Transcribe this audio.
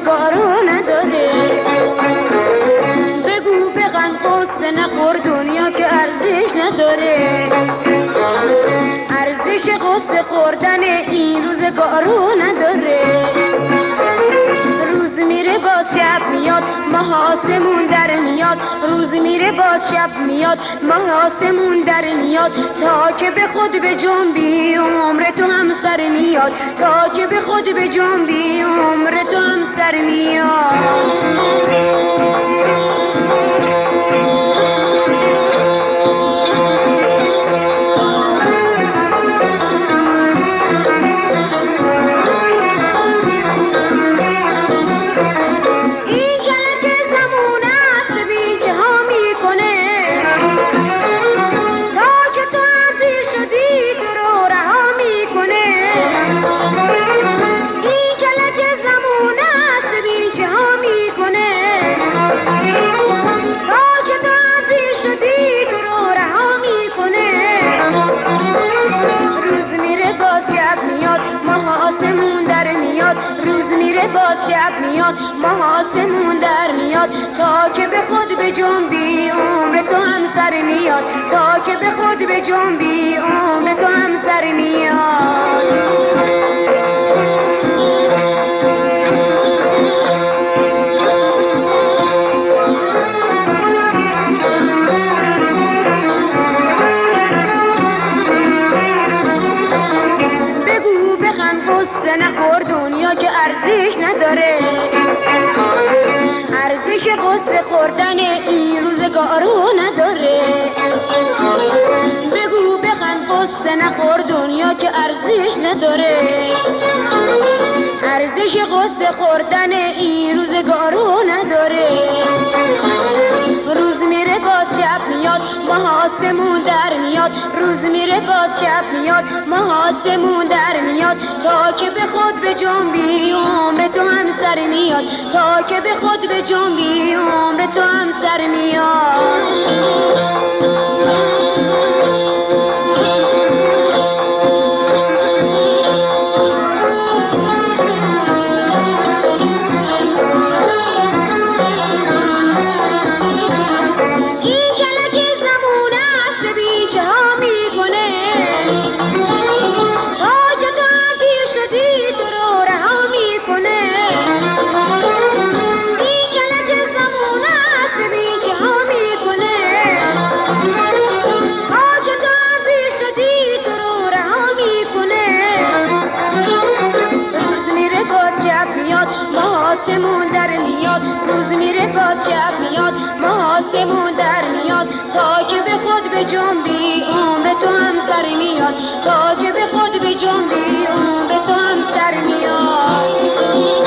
روزگارو نداره. بگو بخند قصه نخور دنیا که ارزش نداره. ارزش قصه خوردن این روزگارو نداره. روز میره باز شب میاد ماه آسمون در میاد. روز میره باز شب میاد ماه آسمون در میاد. تا که به خود به جنبی عمر تو هم سر میاد. تا که به خود به جنبی عمر تو هم سر میاد. روز میره باز شب میاد ماه آسمون در میاد. تا که به خود به جنبی عمر تو هم سر میاد. تا که به خود به جنبی عمر تو هم سر میاد. نخور دنیا که ارزش نداره. ارزش قصه خوردن این روزگارو نداره. بگو بخند قصه نخور دنیا که ارزش نداره. ارزش قصه خوردن این روزگارو نداره. روز میره باز شب میاد ماه آسمون در میاد. روز میره باز شب میاد ماه آسمون در میاد. تا که به خود به جنبی عمر تو هم سر میاد. تا که به خود به جنبی عمر تو هم سر میاد. آسمون در میاد. روز میره باز شب میاد ماه آسمون در میاد. تا که به خود به جنبی عمر تو هم سر میاد. تا که به خود به جنبی عمر تو هم سر میاد.